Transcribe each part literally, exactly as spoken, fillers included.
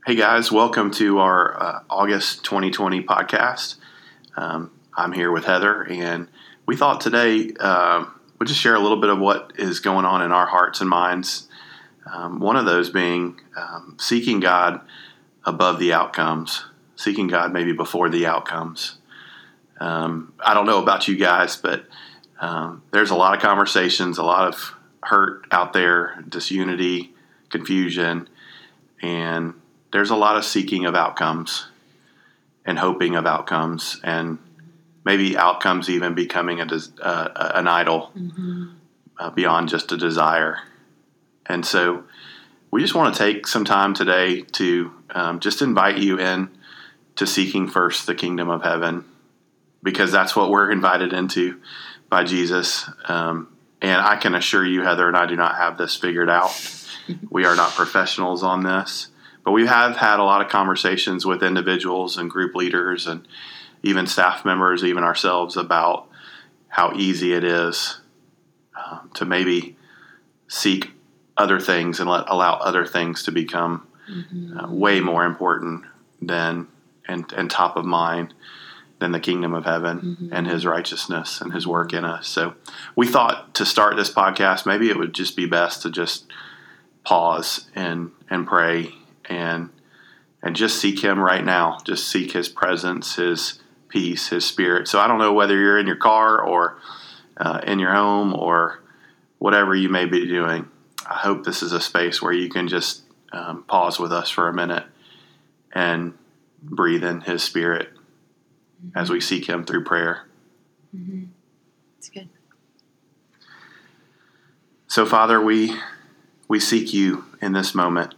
Hey guys, welcome to our uh, August twenty twenty podcast. Um, I'm here with Heather, and we thought today uh, we'd just share a little bit of what is going on in our hearts and minds. Um, one of those being um, seeking God above the outcomes, seeking God maybe before the outcomes. Um, I don't know about you guys, but um, there's a lot of conversations, a lot of hurt out there, disunity, confusion, and there's a lot of seeking of outcomes and hoping of outcomes, and maybe outcomes even becoming a des- uh, an idol mm-hmm. uh, beyond just a desire. And so we just want to take some time today to um, just invite you in to seeking first the kingdom of heaven, because that's what we're invited into by Jesus. Um, and I can assure you, Heather and I do not have this figured out. We are not professionals on this. But we have had a lot of conversations with individuals and group leaders and even staff members, even ourselves, about how easy it is um, to maybe seek other things and let allow other things to become mm-hmm. uh, way more important than and, and top of mind than the kingdom of heaven mm-hmm. and his righteousness and his work in us. So we thought to start this podcast, maybe it would just be best to just pause and and pray and and just seek him right now. Just seek his presence, his peace, his spirit. So I don't know whether you're in your car or uh, in your home or whatever you may be doing. I hope this is a space where you can just um, pause with us for a minute and breathe in his spirit mm-hmm. as we seek him through prayer. Mm-hmm. That's good. So, Father, we we seek you in this moment.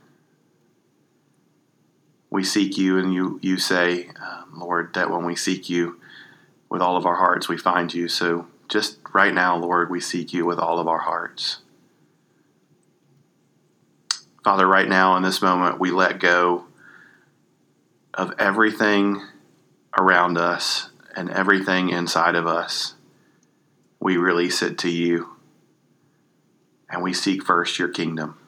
We seek you, and you, you say, um, Lord, that when we seek you with all of our hearts, we find you. So just right now, Lord, we seek you with all of our hearts. Father, right now in this moment, we let go of everything around us and everything inside of us. We release it to you, and we seek first your kingdom.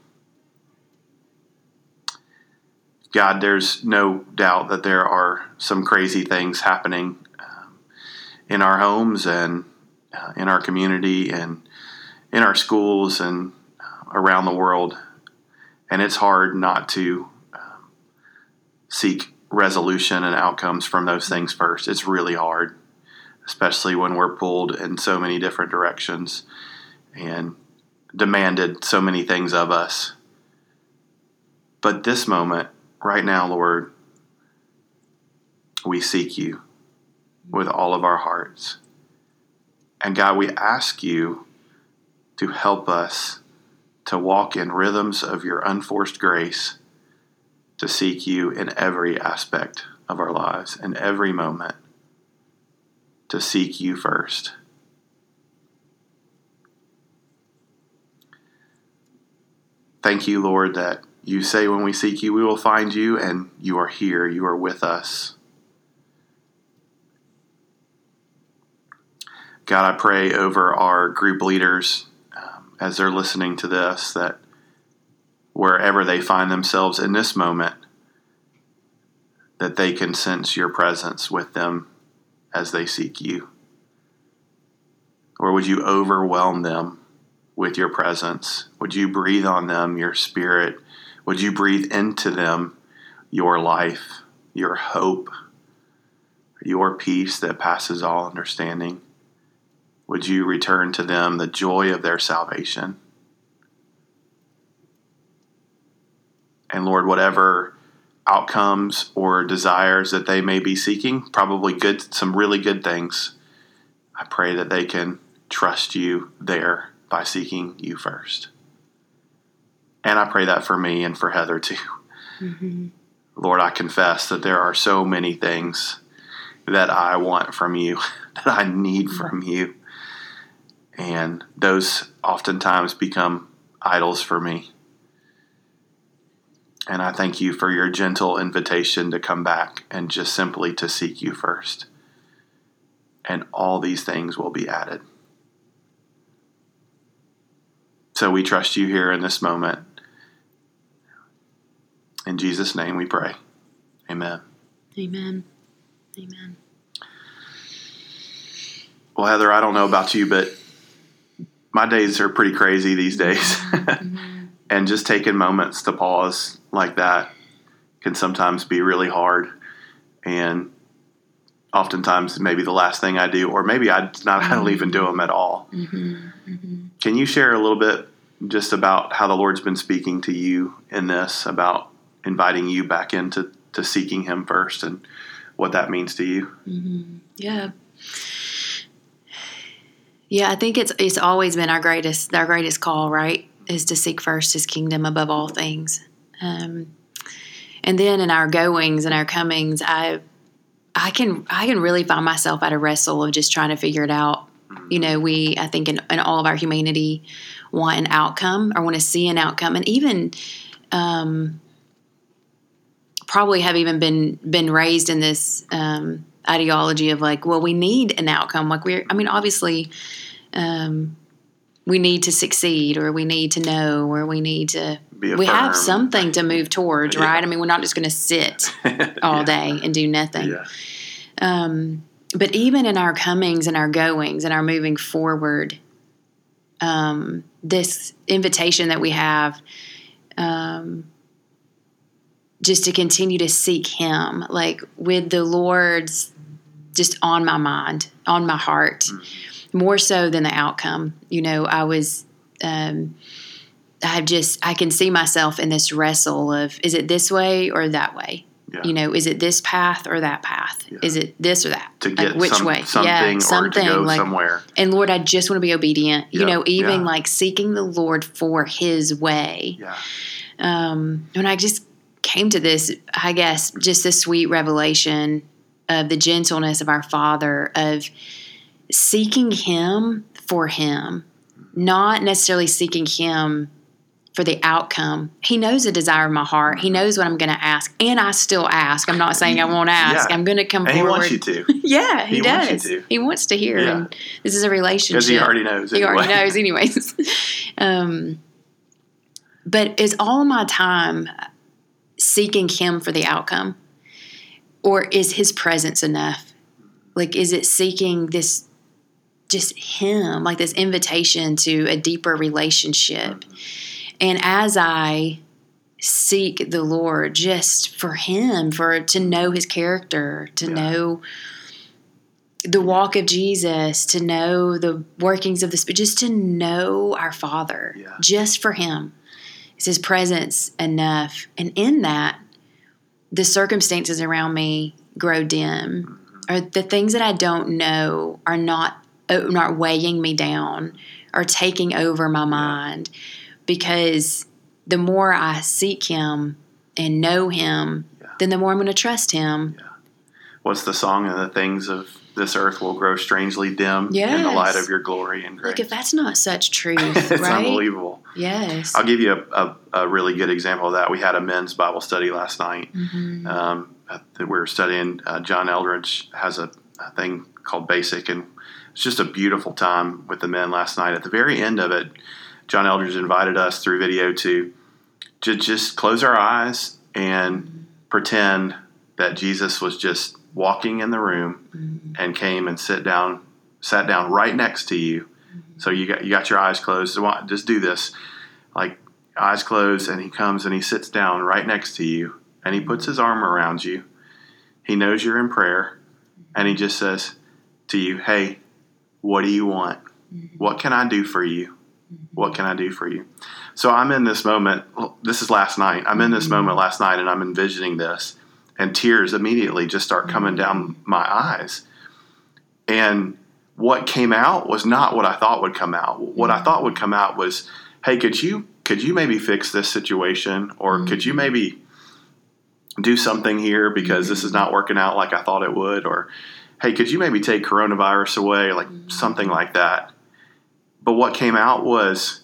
God, there's no doubt that there are some crazy things happening um, in our homes and uh, in our community and in our schools and uh, around the world. And it's hard not to um, seek resolution and outcomes from those things first. It's really hard, especially when we're pulled in so many different directions and demanded so many things of us. But this moment, right now, Lord, we seek you with all of our hearts. And God, we ask you to help us to walk in rhythms of your unforced grace, to seek you in every aspect of our lives, in every moment, to seek you first. Thank you, Lord, that you say when we seek you, we will find you, and you are here. You are with us. God, I pray over our group leaders um, as they're listening to this, that wherever they find themselves in this moment, that they can sense your presence with them as they seek you. Or would you overwhelm them with your presence? Would you breathe on them your spirit? Would you breathe into them your life, your hope, your peace that passes all understanding? Would you return to them the joy of their salvation? And Lord, whatever outcomes or desires that they may be seeking, probably good, some really good things, I pray that they can trust you there by seeking you first. And I pray that for me and for Heather too. Mm-hmm. Lord, I confess that there are so many things that I want from you, that I need from you. And those oftentimes become idols for me. And I thank you for your gentle invitation to come back and just simply to seek you first. And all these things will be added. So we trust you here in this moment. In Jesus' name we pray. Amen. Amen. Amen. Well, Heather, I don't know about you, but my days are pretty crazy these days. Mm-hmm. And just taking moments to pause like that can sometimes be really hard. And oftentimes maybe the last thing I do, or maybe I not I don't even do them at all. Mm-hmm. Mm-hmm. Can you share a little bit just about how the Lord's been speaking to you in this, about inviting you back into to seeking Him first, and what that means to you? Mm-hmm. Yeah. Yeah, I think it's it's always been our greatest our greatest call, right? Is to seek first His kingdom above all things. Um, and then in our goings and our comings, I I can I can really find myself at a wrestle of just trying to figure it out. You know, we I think in, in all of our humanity want an outcome or want to see an outcome, and even um, probably have even been been raised in this um, ideology of like, well, we need an outcome. Like we're, I mean, obviously, um, we need to succeed, or we need to know, or we need to. Be we have affirmed. something to move towards, Yeah. right? I mean, we're not just going to sit all Yeah. day and do nothing. Yeah. Um, but even in our comings and our goings and our moving forward, um, this invitation that we have, um, just to continue to seek Him, like with the Lord's just on my mind, on my heart, mm-hmm. more so than the outcome. You know, I was, um, I just, I can see myself in this wrestle of, is it this way or that way? Yeah. You know, is it this path or that path? Yeah. Is it this or that? To get like which some, way? something, yeah, something or to go like, somewhere. And Lord, I just want to be obedient. You Yeah. know, even yeah. like seeking the Lord for His way. Yeah. Um, and I just came to this, I guess, just this sweet revelation of the gentleness of our Father, of seeking Him for Him, not necessarily seeking Him for the outcome. He knows the desire of my heart. He knows what I'm going to ask, and I still ask. I'm not saying I won't ask. Yeah. I'm going to come and forward. He wants you to. yeah, he, he does. Wants you to. He wants to hear, yeah. and this is a relationship. Because He already knows. He anyway. already knows, anyways. um, but is all my time seeking Him for the outcome, or is His presence enough? Like, is it seeking this, just Him, like this invitation to a deeper relationship? And as I seek the Lord just for Him, for to know His character, to yeah. know the walk of Jesus, to know the workings of the Spirit, just to know our Father, yeah. just for Him. Is His presence enough? And in that, the circumstances around me grow dim, mm-hmm. or the things that I don't know are not not weighing me down or taking over my yeah. mind. Because the more I seek Him and know Him, yeah. then the more I'm going to trust Him. Yeah. What's the song? And the things of this earth will grow strangely dim yes. in the light of Your glory and grace. Look, if that's not such truth, it's right? unbelievable. Yes. I'll give you a, a, a really good example of that. We had a men's Bible study last night. Mm-hmm. Um, we were studying, uh, John Eldredge has a, a thing called Basic, and it's just a beautiful time with the men last night. At the very end of it, John Eldredge invited us through video to, to just close our eyes and mm-hmm. pretend that Jesus was just walking in the room mm-hmm. and came and sit down, sat down right next to you. Mm-hmm. So you got you got your eyes closed. So just do this, like eyes closed, and He comes and He sits down right next to you, and He puts His arm around you. He knows you're in prayer, and He just says to you, "Hey, what do you want? Mm-hmm. What can I do for you? What can I do for you?" So I'm in this moment. Well, this is last night. I'm in this mm-hmm. moment last night, and I'm envisioning this, and tears immediately just start coming mm-hmm. down my eyes. And what came out was not what I thought would come out. What mm-hmm. I thought would come out was, "Hey, could you could you maybe fix this situation, or mm-hmm. could you maybe do something here because mm-hmm. this is not working out like I thought it would, or hey, could you maybe take coronavirus away?" Like mm-hmm. something like that. But what came out was,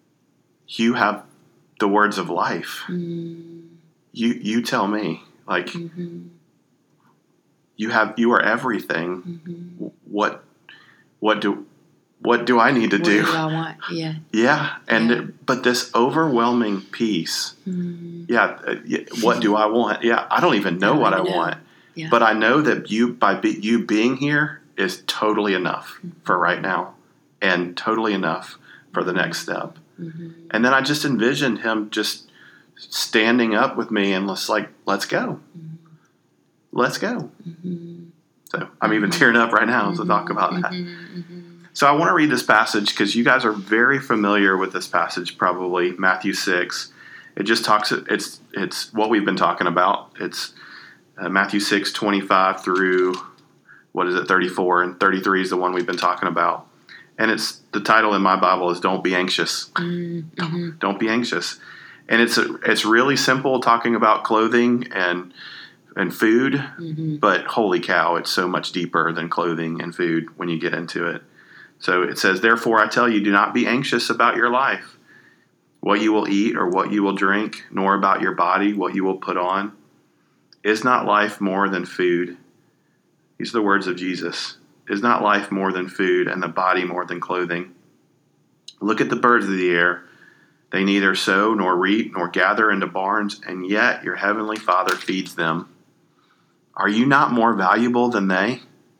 "You have the words of life. Mm. You you tell me, like mm-hmm. you have you are everything. Mm-hmm. What what do what do I need to What do? do I want? Yeah. Yeah. And, Yeah. but this overwhelming peace, Mm-hmm. yeah, uh, what do I want? Yeah, I don't even know I don't what I even know. want. Yeah. But I know that you, by be, you being here is totally enough mm-hmm. for right now and totally enough for the next step. Mm-hmm. And then I just envisioned him just standing up with me and let's like, let's go. Mm-hmm. Let's go. Mm-hmm. So I'm even tearing up right now mm-hmm. to talk about that. Mm-hmm. Mm-hmm. So I want to read this passage because you guys are very familiar with this passage, probably Matthew six. It just talks. It's it's what we've been talking about. It's uh, Matthew six twenty-five through what is it thirty-four, and thirty-three is the one we've been talking about. And it's the title in my Bible is "Don't Be Anxious." Mm-hmm. Don't, don't be anxious. And it's a, it's really simple, talking about clothing and and food. Mm-hmm. But holy cow, it's so much deeper than clothing and food when you get into it. So it says, "Therefore I tell you, do not be anxious about your life, what you will eat or what you will drink, nor about your body, what you will put on. Is not life more than food?" These are the words of Jesus. "Is not life more than food, and the body more than clothing? Look at the birds of the air. They neither sow nor reap nor gather into barns, and yet your heavenly Father feeds them. Are you not more valuable than they?"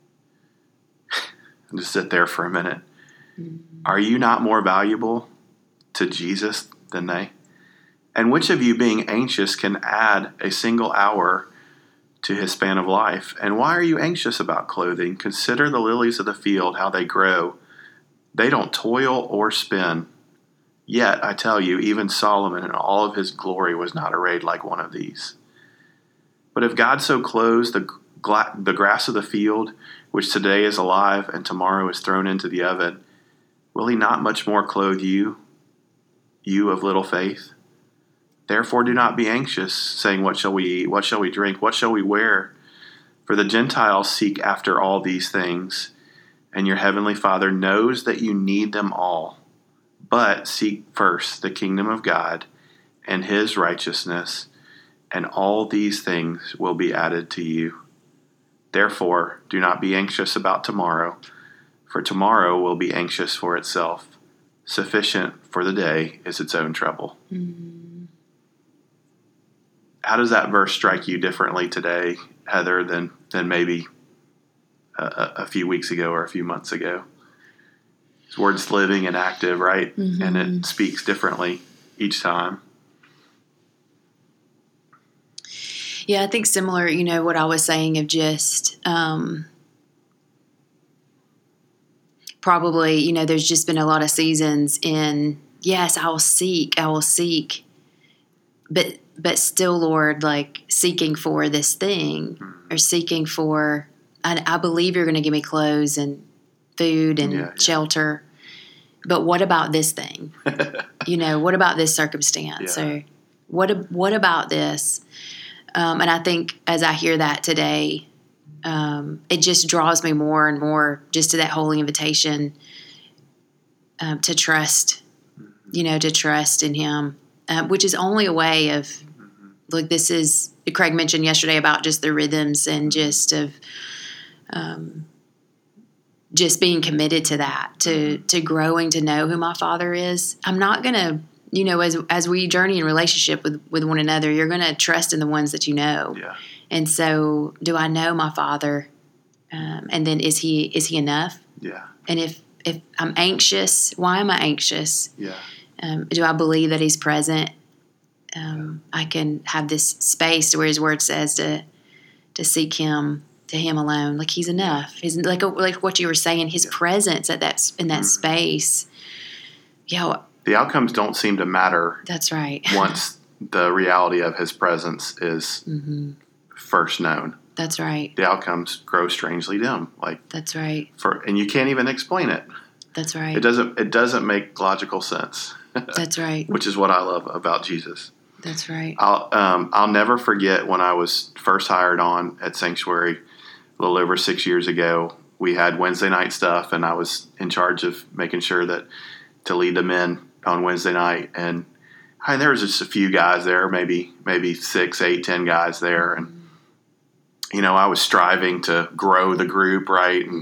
And just sit there for a minute. Mm-hmm. Are you not more valuable to Jesus than they? And which of you, being anxious, can add a single hour to his span of life? And why are you anxious about clothing? Consider the lilies of the field, how they grow. They don't toil or spin. Yet, I tell you, even Solomon in all of his glory was not arrayed like one of these. But if God so clothes the, gla- the grass of the field, which today is alive and tomorrow is thrown into the oven, will he not much more clothe you, you of little faith? Therefore do not be anxious, saying, what shall we eat? What shall we drink? What shall we wear? For the Gentiles seek after all these things, and your heavenly Father knows that you need them all. But seek first the kingdom of God and his righteousness, and all these things will be added to you. Therefore, do not be anxious about tomorrow, for tomorrow will be anxious for itself. Sufficient for the day is its own trouble. Mm-hmm. How does that verse strike you differently today, Heather, than than maybe a, a few weeks ago or a few months ago? This word's living and active, right? Mm-hmm. And it speaks differently each time. Yeah, I think similar, you know, what I was saying of just um, probably, you know, there's just been a lot of seasons in, yes, I will seek, I will seek, but but still, Lord, like seeking for this thing Mm-hmm. or seeking for, I, I believe you're going to give me clothes and food and Yeah, yeah. shelter, but what about this thing? You know, what about this circumstance? Yeah. Or what what about this? Um, and I think as I hear that today, um, it just draws me more and more just to that holy invitation um, to trust, you know, to trust in him, uh, which is only a way of, Mm-hmm. look, this is, Craig mentioned yesterday about just the rhythms and just of um, just being committed to that, to, Mm-hmm. to growing to know who my Father is. I'm not going to, you know, as as we journey in relationship with, with one another, you're going to trust in the ones that you know. Yeah. And so, do I know my Father? Um, and then, is he is he enough? Yeah. And if if I'm anxious, why am I anxious? Yeah. Um, do I believe that he's present? Um, I can have this space where his word says to to seek him, to him alone. Like he's enough. He's like like what you were saying. His Yeah. presence at that in that Mm-hmm. space. Yeah, The outcomes don't seem to matter that's right. once the reality of his presence is Mm-hmm. first known. That's right. The outcomes grow strangely dim. Like That's right. for, and you can't even explain it. That's right. It doesn't. It doesn't make logical sense. That's right. Which is what I love about Jesus. That's right. I'll um, I'll never forget when I was first hired on at Sanctuary a little over six years ago. We had Wednesday night stuff, and I was in charge of making sure that to lead the men on Wednesday night. And I mean, there was just a few guys there, maybe maybe six, eight, ten guys there, and you know I was striving to grow the group, right, and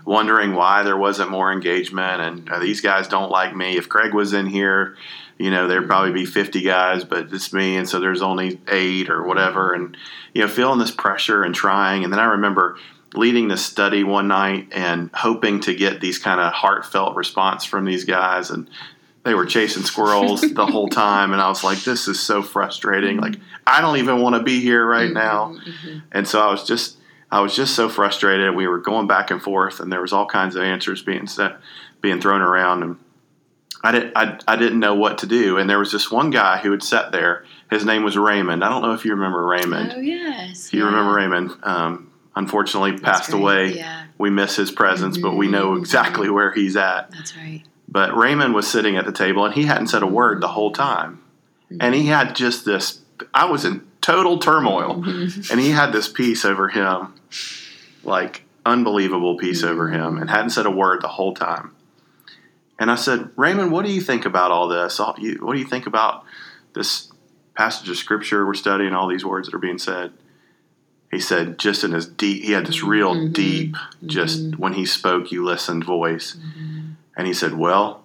wondering why there wasn't more engagement. And uh, these guys don't like me. If Craig was in here, you know, there'd probably be fifty guys, but it's me. And so there's only eight or whatever. And, you know, feeling this pressure and trying. And then I remember leading this study one night and hoping to get these kind of heartfelt response from these guys. And they were chasing squirrels the whole time. And I was like, this is so frustrating. Like, I don't even want to be here right now. Mm-hmm. And so I was just, I was just so frustrated. We were going back and forth, and there was all kinds of answers being set, being thrown around. And I didn't, I, I didn't know what to do. And there was this one guy who had sat there. His name was Raymond. I don't know if you remember Raymond. Oh, yes. If you yeah. remember Raymond, um, unfortunately That's passed great. away. Yeah. We miss his presence, mm-hmm. but we know exactly where he's at. That's right. But Raymond was sitting at the table, and he hadn't said a word the whole time. Mm-hmm. And he had just this, I was in total turmoil, mm-hmm. and he had this peace over him, like unbelievable peace mm-hmm. over him, and hadn't said a word the whole time. And I said, Raymond, what do you think about all this? What do you think about this passage of Scripture we're studying, all these words that are being said? He said, just in his deep, he had this real mm-hmm. deep, just mm-hmm. when he spoke, you listened voice. Mm-hmm. And he said, well,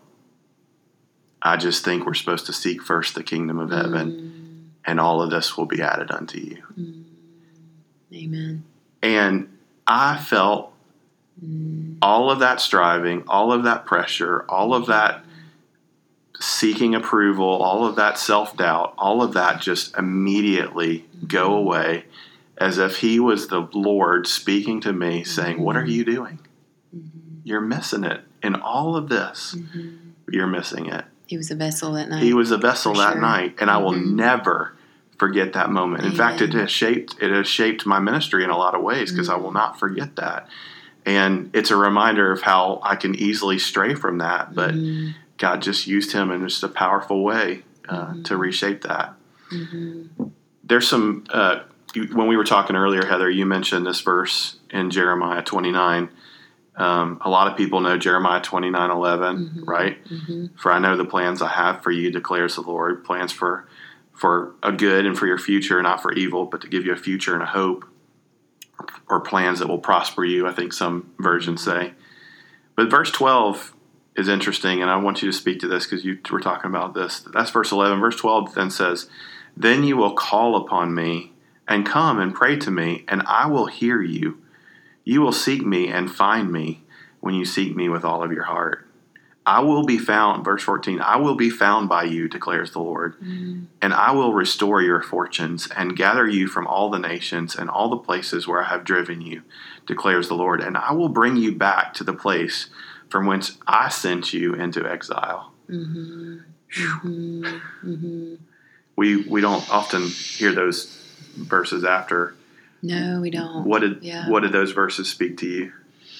I just think we're supposed to seek first the kingdom of heaven, mm. and all of this will be added unto you. Mm. Amen. And I felt mm. all of that striving, all of that pressure, all of that seeking approval, all of that self-doubt, all of that just immediately mm-hmm. go away, as if he was the Lord speaking to me, saying, mm-hmm. what are you doing? Mm-hmm. You're missing it. In all of this, mm-hmm. you're missing it. He was a vessel that night. He was a vessel that sure. night, and mm-hmm. I will never forget that moment. Amen. In fact, it has shaped it has shaped my ministry in a lot of ways, because mm-hmm. I will not forget that. And it's a reminder of how I can easily stray from that, but mm-hmm. God just used him in just a powerful way uh, mm-hmm. to reshape that. Mm-hmm. There's some uh, when we were talking earlier, Heather, you mentioned this verse in Jeremiah twenty-nine. Um, a lot of people know Jeremiah twenty-nine eleven, mm-hmm. right? Mm-hmm. For I know the plans I have for you, declares the Lord, plans for for a good and for your future, not for evil, but to give you a future and a hope, or plans that will prosper you, I think some versions say. But verse twelve is interesting, and I want you to speak to this because you were talking about this. That's verse eleven. Verse twelve then says, then you will call upon me and come and pray to me, and I will hear you. You will seek me and find me when you seek me with all of your heart. I will be found, verse fourteen, I will be found by you, declares the Lord, mm. and I will restore your fortunes and gather you from all the nations and all the places where I have driven you, declares the Lord, and I will bring you back to the place from whence I sent you into exile. Mm-hmm. Mm-hmm. Mm-hmm. We, we don't often hear those verses after. No, we don't. What did yeah. what did those verses speak to you?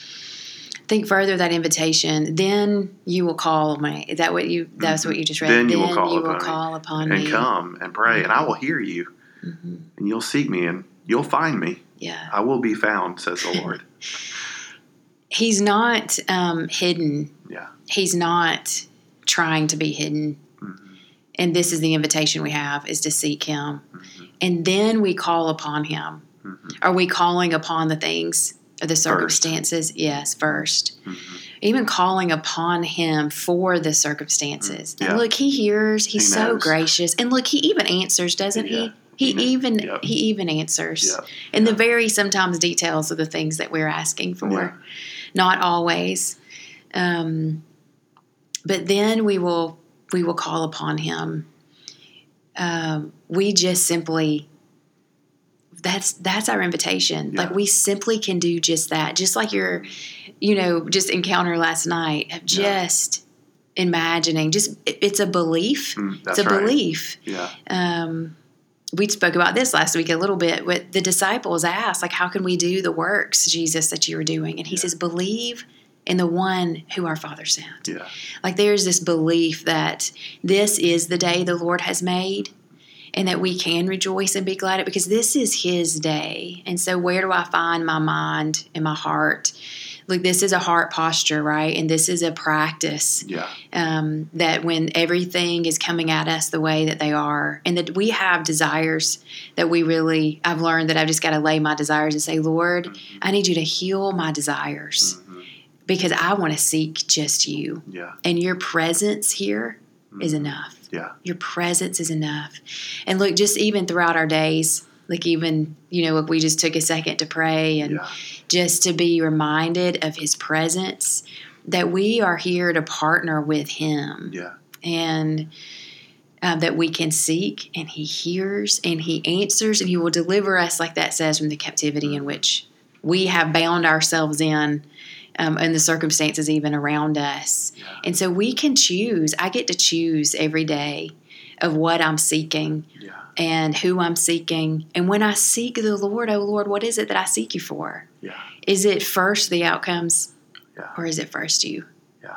Think further that invitation. Then you will call me. Is that what you? That's mm-hmm. what you just read. Then you then will call you upon, will call upon and me and come and pray, mm-hmm. and I will hear you, mm-hmm. and you'll seek me, and you'll find me. Yeah, I will be found, says the Lord. He's not um, hidden. Yeah, he's not trying to be hidden. Mm-hmm. And this is the invitation we have: is to seek Him, mm-hmm. and then we call upon Him. Mm-hmm. Are we calling upon the things or the circumstances? First. Yes, first. Mm-hmm. Even calling upon Him for the circumstances. Mm-hmm. And yeah. look, He hears. He's he so gracious. And look, He even answers, doesn't yeah. He? He, he even yep. He even answers yep. in yep. the very sometimes details of the things that we're asking for. Yeah. Not always. Um, but then we will we will call upon Him. Um, we just simply. That's that's our invitation. Yeah. Like we simply can do just that. Just like your, you know, just encounter last night of just yeah. imagining. Just it, it's a belief. Mm, it's a right. belief. Yeah. Um, we spoke about this last week a little bit. With the disciples asked, like, how can we do the works, Jesus, that you were doing? And He yeah. says, believe in the one who our Father sent. Yeah. Like there's this belief that this is the day the Lord has made. And that we can rejoice and be glad at, because this is His day. And so where do I find my mind and my heart? Look, this is a heart posture, right? And this is a practice. Yeah. Um, that when everything is coming at us the way that they are, and that we have desires that we really, I've learned that I've just got to lay my desires and say, Lord, mm-hmm. I need you to heal my desires. Mm-hmm. because I want to seek just you. Yeah. And your presence here Mm-hmm. is enough. Yeah. Your presence is enough. And look, just even throughout our days, like even, you know, if we just took a second to pray and Yeah. just to be reminded of his presence, that we are here to partner with him. Yeah. And uh, that we can seek, and he hears and he answers, and he will deliver us, like that says, from the captivity in which we have bound ourselves in, um, and the circumstances even around us. Yeah. And so we can choose. I get to choose every day of what I'm seeking Yeah. and who I'm seeking. And when I seek the Lord, oh Lord, what is it that I seek you for? Yeah. Is it first the outcomes, Yeah. or is it first you? Yeah.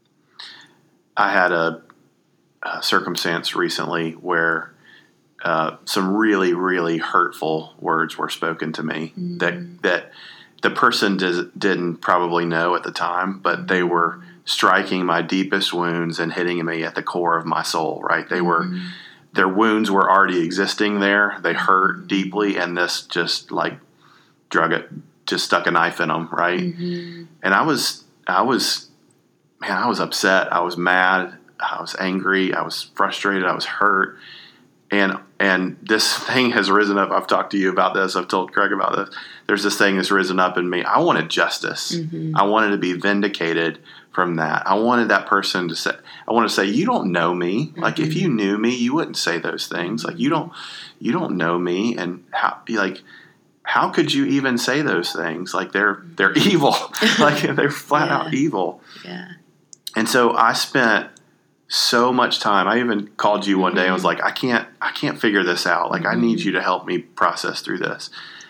I had a, a circumstance recently where uh, some really, really hurtful words were spoken to me Mm. that that the person does, didn't probably know at the time, but they were striking my deepest wounds and hitting me at the core of my soul. Right? They were. Mm. Their wounds were already existing there. They hurt deeply, and this just like drug it, just stuck a knife in them. Right? Mm-hmm. And I was, I was, man, I was upset. I was mad. I was angry. I was frustrated. I was hurt. And and this thing has risen up. I've talked to you about this. I've told Craig about this. There's this thing that's risen up in me. I wanted justice. Mm-hmm. I wanted to be vindicated from that. I wanted that person to say, I want to say, you don't know me. Mm-hmm. Like if you knew me, you wouldn't say those things. Like you don't, you don't know me. And how, like, how could you even say those things? Like they're, they're evil. Like they're flat Yeah. out evil. Yeah. And so I spent so much time. I even called you one day and was like, I can't, I can't figure this out. Like, mm-hmm. I need you to help me process through this.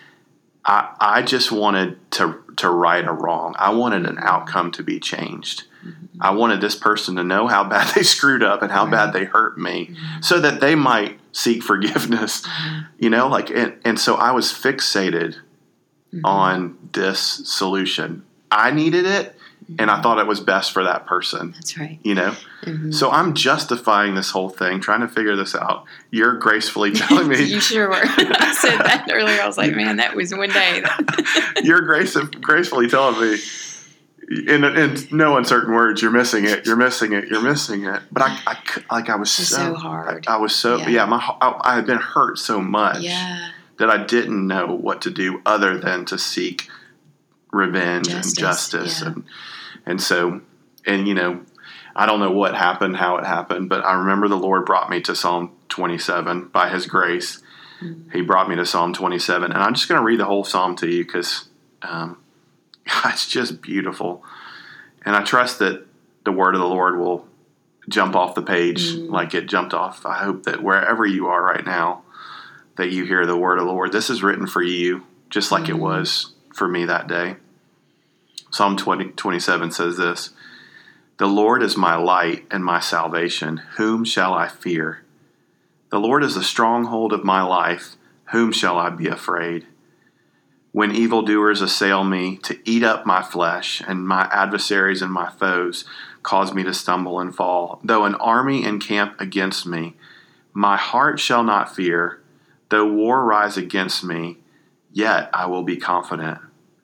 I, I just wanted to, to right a wrong. I wanted an outcome to be changed. Mm-hmm. I wanted this person to know how bad they screwed up and how right. bad they hurt me, mm-hmm. so that they might seek forgiveness, mm-hmm. you know, like, and, and so I was fixated mm-hmm. on this solution. I needed it. And I thought it was best for that person. That's right. You know? Mm-hmm. So I'm justifying this whole thing, trying to figure this out. You're gracefully telling me. You sure were. I said that earlier. I was like, man, that was one day. You're grace, gracefully telling me, in, in no uncertain words, you're missing it, you're missing it, you're missing it. But I, I like I was so, so hard. I, I was so, yeah, yeah my, I, I had been hurt so much yeah. that I didn't know what to do other than to seek revenge justice, and justice. Yeah. And, And so, and you know, I don't know what happened, how it happened, but I remember the Lord brought me to Psalm twenty-seven by his grace. Mm-hmm. He brought me to Psalm twenty-seven. And I'm just going to read the whole Psalm to you because um, it's just beautiful. And I trust that the word of the Lord will jump off the page mm-hmm. like it jumped off. I hope that wherever you are right now, that you hear the word of the Lord. This is written for you, just like mm-hmm. it was for me that day. Psalm twenty, twenty-seven says this: The Lord is my light and my salvation. Whom shall I fear? The Lord is the stronghold of my life. Whom shall I be afraid? When evildoers assail me to eat up my flesh, and my adversaries and my foes cause me to stumble and fall, though an army encamp against me, my heart shall not fear. Though war rise against me, yet I will be confident.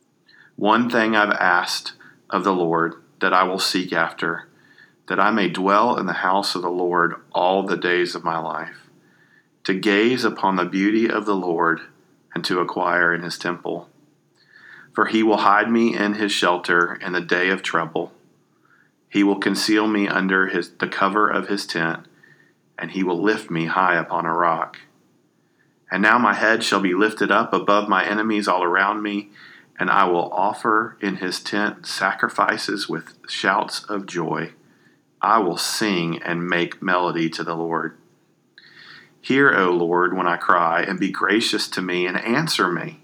One thing I've asked of the Lord, that I will seek after, that I may dwell in the house of the Lord all the days of my life, to gaze upon the beauty of the Lord and to acquire in his temple. For he will hide me in his shelter in the day of trouble. He will conceal me under his, the cover of his tent, and he will lift me high upon a rock. And now my head shall be lifted up above my enemies all around me, and I will offer in his tent sacrifices with shouts of joy. I will sing and make melody to the Lord. Hear, O Lord, when I cry, and be gracious to me and answer me.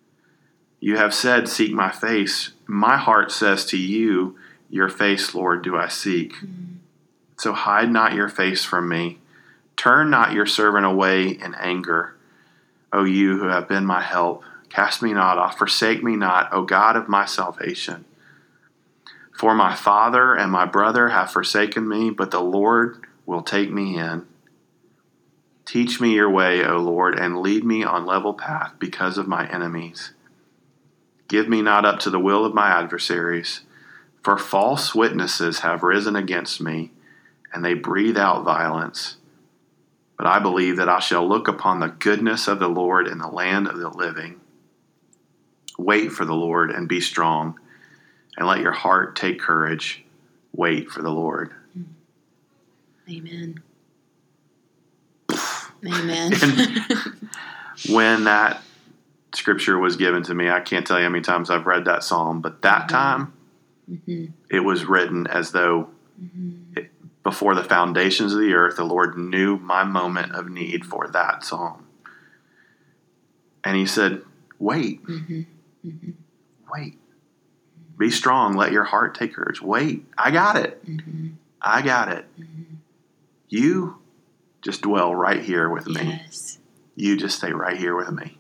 You have said, seek my face. My heart says to you, your face, Lord, do I seek. Mm-hmm. So hide not your face from me. Turn not your servant away in anger. O you who have been my help, cast me not off, forsake me not, O God of my salvation. For my father and my brother have forsaken me, but the Lord will take me in. Teach me your way, O Lord, and lead me on level path because of my enemies. Give me not up to the will of my adversaries, For false witnesses have risen against me, and they breathe out violence. But I believe that I shall look upon the goodness of the Lord in the land of the living. Wait for the Lord and be strong, and let your heart take courage. Wait for the Lord. Amen. Amen. When that scripture was given to me, I can't tell you how many times I've read that psalm, but that mm-hmm. time, mm-hmm. it was written as though mm-hmm. it, before the foundations of the earth, the Lord knew my moment of need for that psalm. And he said, wait, mm-hmm. Mm-hmm. wait, be strong. Let your heart take courage. Wait, I got it. Mm-hmm. I got it. Mm-hmm. You just dwell right here with me. Yes. You just stay right here with me.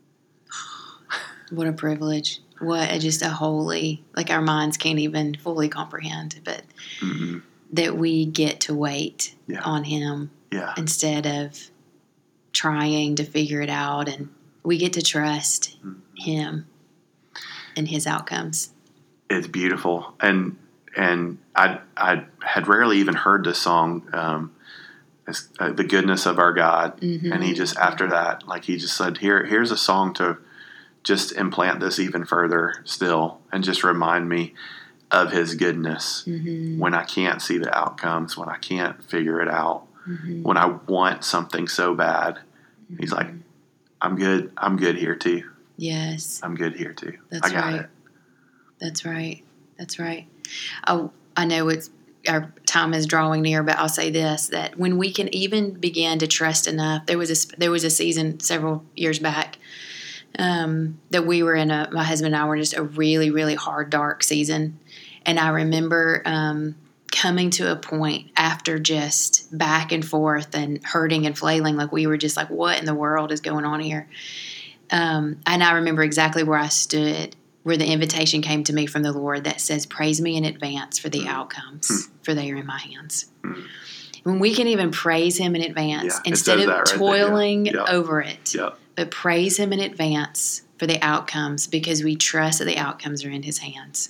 What a privilege. What a, just a holy, like our minds can't even fully comprehend, but mm-hmm. that we get to wait yeah. on him yeah. instead of trying to figure it out. And we get to trust mm-hmm. him and his outcomes. It's beautiful. And and I I had rarely even heard this song, um, it's, uh, The Goodness of Our God. Mm-hmm. And he just, after that, like he just said, here here's a song to just implant this even further still and just remind me of his goodness mm-hmm. when I can't see the outcomes, when I can't figure it out, mm-hmm. when I want something so bad. Mm-hmm. He's like, I'm good. I'm good here too. Yes. I'm good here too. That's I got right. it. That's right. That's right. I, I know it's our time is drawing near, but I'll say this, that when we can even begin to trust enough, there was a, there was a season several years back Um, that we were in a, my husband and I were in just a really, really hard, dark season. And I remember um, coming to a point after just back and forth and hurting and flailing, like we were just like, what in the world is going on here? Um, and I remember exactly where I stood, where the invitation came to me from the Lord that says, praise me in advance for the outcomes, mm. for they are in my hands. Mm. When we can even praise him in advance, yeah, instead of right toiling yeah. over it, yeah. but praise him in advance for the outcomes because we trust that the outcomes are in his hands.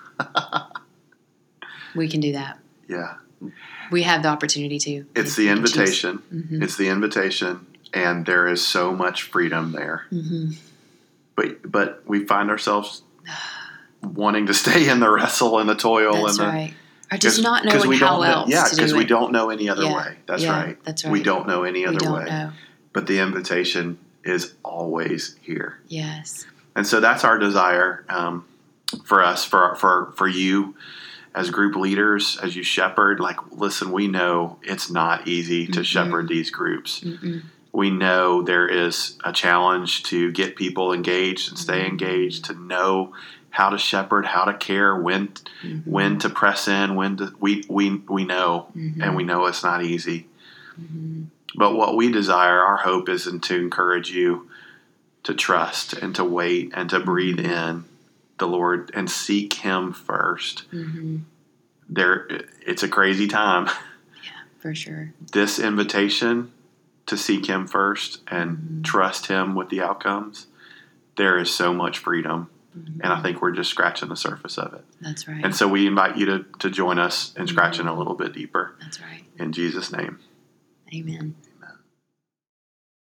We can do that. Yeah. We have the opportunity to. It's the invitation. Mm-hmm. It's the invitation, and there is so much freedom there. Mm-hmm. But but we find ourselves wanting to stay in the wrestle and the toil. That's and the, right. Or just not knowing we how don't else know, Yeah, to do because we it. don't know any other yeah. way. That's yeah, right. That's right. We don't know any other we don't way. Know. But the invitation is always here. Yes. And so that's our desire um, for us, for for for you as group leaders, as you shepherd. Like, listen, we know it's not easy to mm-hmm. shepherd these groups. Mm-mm. We know there is a challenge to get people engaged and stay mm-hmm. engaged, to know how to shepherd, how to care, when mm-hmm. when to press in, when to we we we know, mm-hmm. and we know it's not easy. Mm-hmm. But what we desire, our hope is to encourage you to trust and to wait and to breathe in the Lord and seek Him first. Mm-hmm. There, it's a crazy time. Yeah, for sure. This invitation to seek Him first and mm-hmm. trust Him with the outcomes, there is so much freedom. Mm-hmm. And I think we're just scratching the surface of it. That's right. And so we invite you to, to join us in scratching mm-hmm. a little bit deeper. That's right. In Jesus' name. Amen.